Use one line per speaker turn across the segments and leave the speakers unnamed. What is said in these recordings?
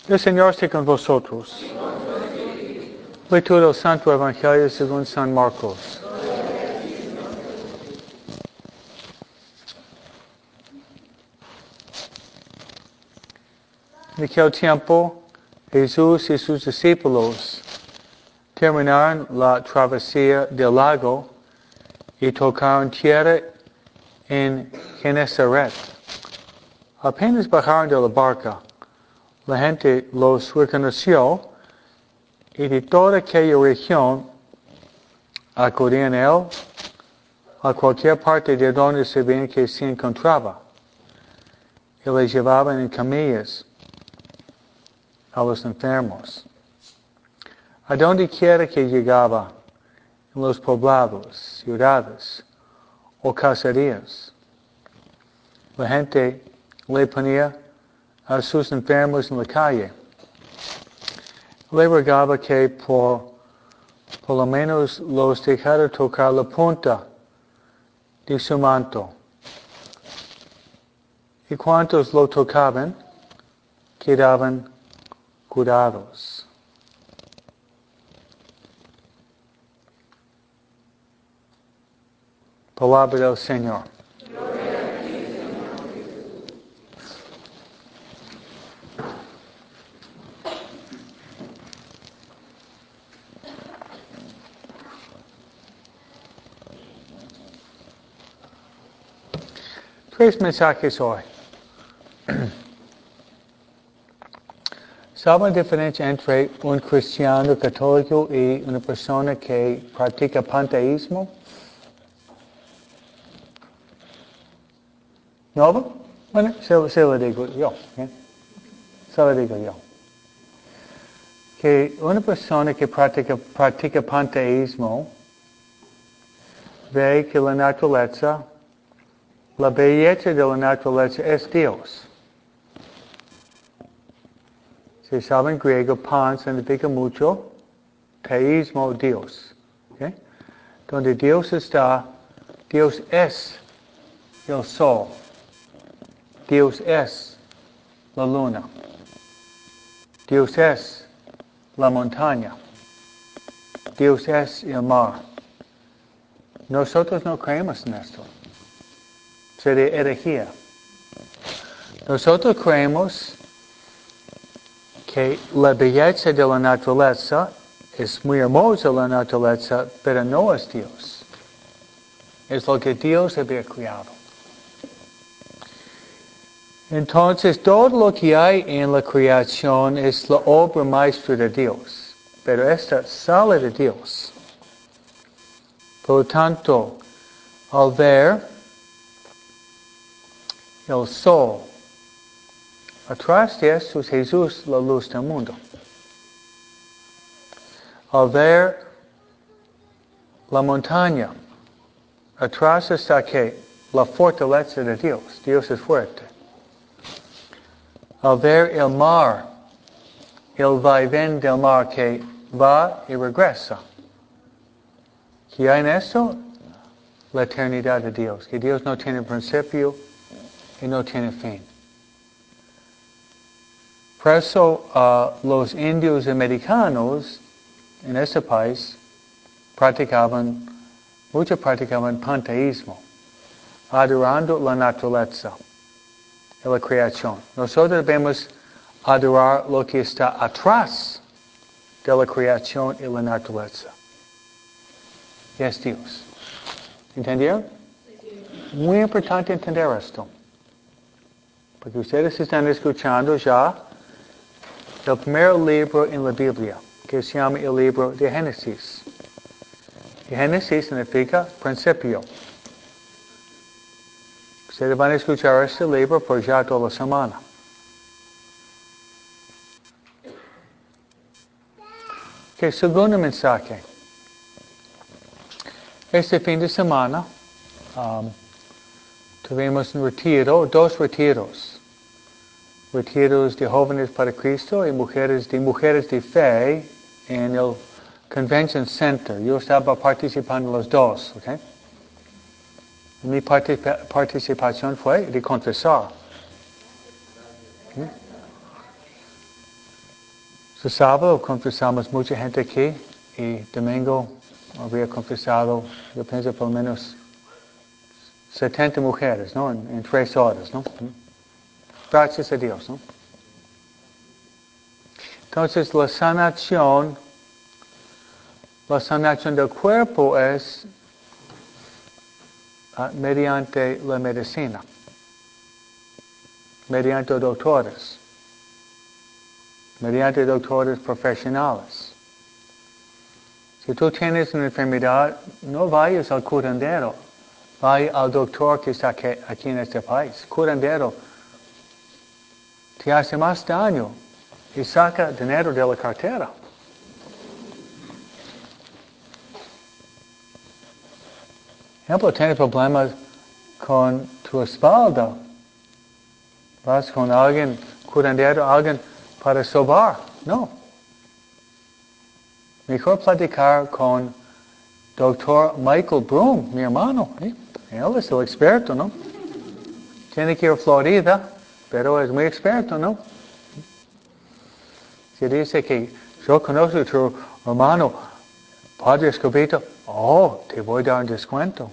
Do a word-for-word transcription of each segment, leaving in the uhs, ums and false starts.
El Señor esté con vosotros. Lectura del Santo Evangelio según San Marcos. En aquel tiempo, Jesús y sus discípulos terminaron la travesía del lago y tocaron tierra en Genesaret. Apenas bajaron de la barca, la gente los reconoció y de toda aquella región acudían a él a cualquier parte de donde sabían que se encontraba y le llevaban en camillas a los enfermos. A donde quiera que llegaba, en los poblados, ciudades o caserías, la gente le ponía a sus enfermos en la calle. Le rogaba que por, por lo menos los dejara tocar la punta de su manto. Y cuantos lo tocaban, quedaban curados. Palabra del Señor. Tres mensajes hoy. ¿Saben la diferencia entre un cristiano católico y una persona que practica panteísmo? ¿No? Bueno, se, se lo digo yo. ¿eh? Se lo digo yo. Que una persona que practica, practica panteísmo ve que la naturaleza, la belleza de la naturaleza es Dios. Si saben griego, pan significa mucho, teísmo, Dios. ¿Okay? Donde Dios está, Dios es el sol. Dios es la luna. Dios es la montaña. Dios es el mar. Nosotros no creemos en esto. Sería herejía. Nosotros creemos que la belleza de la naturaleza es muy hermosa la naturaleza, pero no es Dios. Es lo que Dios había creado. Entonces, todo lo que hay en la creación es la obra maestra de Dios, pero esta sale de Dios. Por lo tanto, al ver el sol, atrás de esto es Jesús, la luz del mundo. Al ver la montaña, atrás está que la fortaleza de Dios. Dios es fuerte. Al ver el mar, el vaivén del mar que va y regresa. ¿Qué hay en esto? La eternidad de Dios. Que Dios no tiene principio y no tiene fin. Por eso uh, los indios americanos en este país practicaban, muchos practicaban panteísmo, adorando la naturaleza de la creación. Nosotros debemos adorar lo que está atrás de la creación y la naturaleza. Y es Dios. ¿Entendieron? Muy importante entender esto. Porque ustedes están escuchando ya el primer libro en la Biblia, que se llama el libro de Génesis. Y Génesis significa principio. Ustedes van a escuchar este libro por ya toda la semana. Ok, segundo mensaje. Este fin de semana um, tuvimos un retiro, dos retiros. Retiros de jóvenes para Cristo y mujeres de mujeres de fe en el Convention Center. Yo estaba participando en los dos, ¿ok? Mi participa- participación fue de confesar. ¿Okay? Su sábado confesamos mucha gente aquí y domingo había confesado, yo pienso por lo menos setenta mujeres, ¿no? En, en tres horas, ¿no? Gracias a Dios, ¿no? Entonces la sanación, la sanación del cuerpo es uh, mediante la medicina, mediante doctores, mediante doctores profesionales. Si tú tienes una enfermedad, no vayas al curandero, vaya al doctor que está aquí, aquí en este país. Curandero te hace más daño y saca dinero de la cartera. Por ejemplo, tienes problemas con tu espalda. Vas con alguien, curandero, alguien para sobar. No. Mejor platicar con doctor Michael Broom, mi hermano. ¿eh? Él es el experto, ¿no? Tiene que ir a Florida, pero es muy experto, ¿no? Si dice que yo conozco a tu hermano, Padre Escobito, oh, te voy a dar un descuento.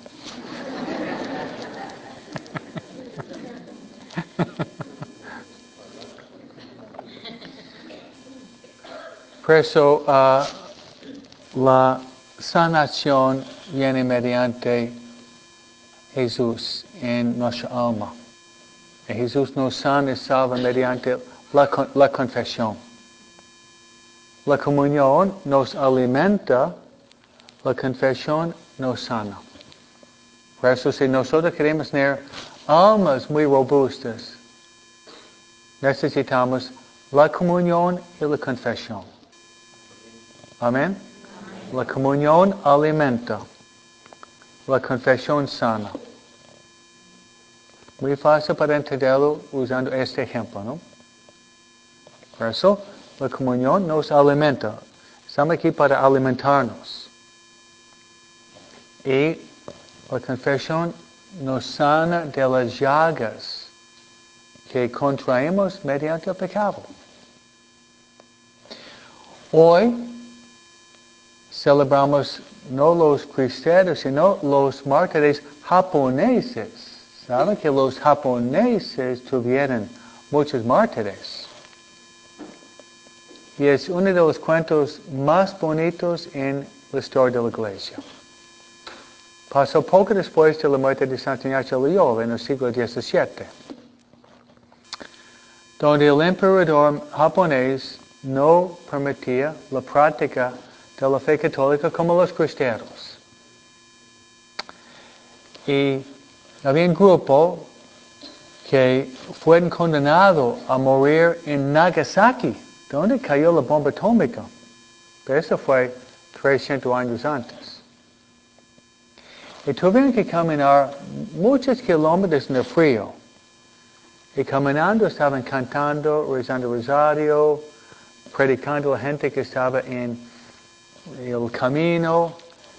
Por eso, uh, la sanación viene mediante Jesús en nuestra alma. Y Jesús nos sana y salva mediante la, la confesión. La comunión nos alimenta, la confesión nos sana. Por eso, si nosotros queremos tener almas muy robustas, necesitamos la comunión y la confesión. Amén. La comunión alimenta, la confesión sana. Muy fácil para entenderlo usando este ejemplo, ¿no? Por eso, la comunión nos alimenta. Estamos aquí para alimentarnos. Y la confesión nos sana de las llagas que contraemos mediante el pecado. Hoy celebramos no los cristianos, sino los mártires japoneses. ¿Saben que los japoneses tuvieron muchos mártires? Y es uno de los cuentos más bonitos en la historia de la iglesia. Pasó poco después de la muerte de Santo Ignacio de Loyola en el siglo diecisiete, donde el emperador japonés no permitía la práctica de la fe católica como los cristianos. Y había un grupo que fue condenado a morir en Nagasaki, donde cayó la bomba atómica. Pero eso fue trescientos años antes. Y tuvieron que caminar muchos kilómetros en el frío. Y caminando estaban cantando, rezando rosario, predicando a la gente que estaba en el camino.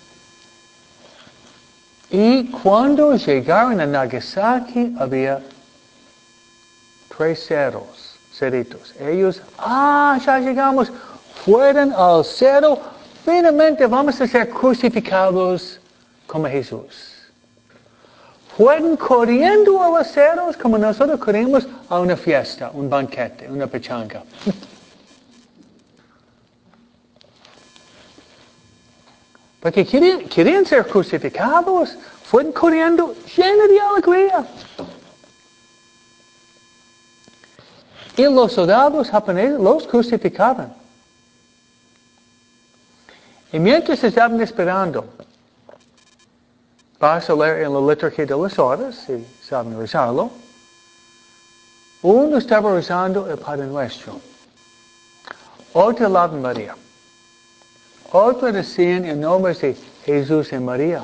Y cuando llegaron a Nagasaki había tres ceros, ceritos. Ellos, ah, ya llegamos, fueron al cero, finalmente vamos a ser crucificados como Jesús. Fueron corriendo a los ceros como nosotros corrimos a una fiesta, un banquete, una pachanga. Porque querían, querían ser crucificados, fueron corriendo llenos de alegría. Y los soldados japoneses los crucificaban. Y mientras estaban esperando, vas a leer en la liturgia de las horas, si saben rezarlo, uno estaba rezando el Padre Nuestro, otro el Ave María, otro decían en nombre de Jesús y María,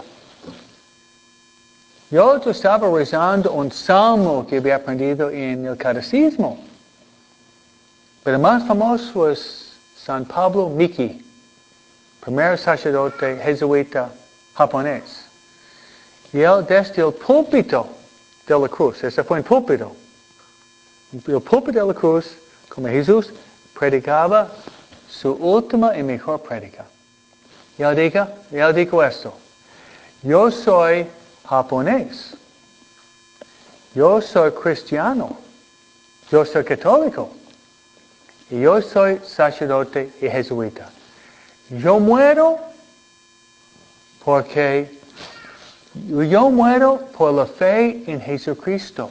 y otro estaba rezando un salmo que había aprendido en el catecismo. Pero el más famoso es San Pablo Miki, primer sacerdote jesuita japonés. Y él desde el púlpito de la cruz, ese fue el púlpito, el púlpito de la cruz, como Jesús predicaba su última y mejor prédica. Y él dijo, y él dijo esto, yo soy japonés, yo soy cristiano, yo soy católico, y yo soy sacerdote y jesuita. Yo muero porque yo muero por la fe en Jesucristo.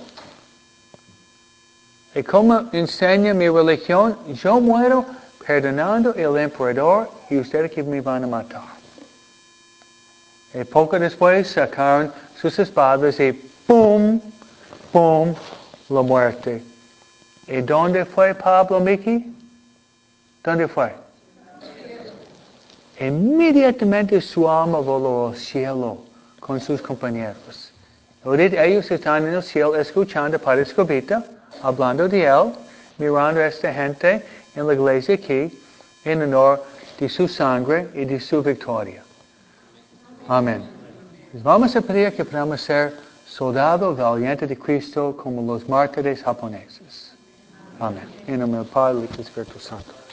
Y como enseña mi religión, yo muero perdonando al emperador y ustedes que me van a matar. Y poco después sacaron sus espadas y ¡pum! ¡Pum! La muerte. ¿Y dónde fue Pablo, Mickey? ¿Dónde fue? Inmediatamente su alma voló al cielo con sus compañeros. Ahorita ellos están en el cielo escuchando Padre Escobita, hablando de él, mirando a esta gente en la iglesia aquí, en honor de su sangre y de su victoria. Amén. Vamos a pedir que podamos ser soldados valientes de Cristo como los mártires japoneses. Amén. En nombre del Padre y del Espíritu Santo.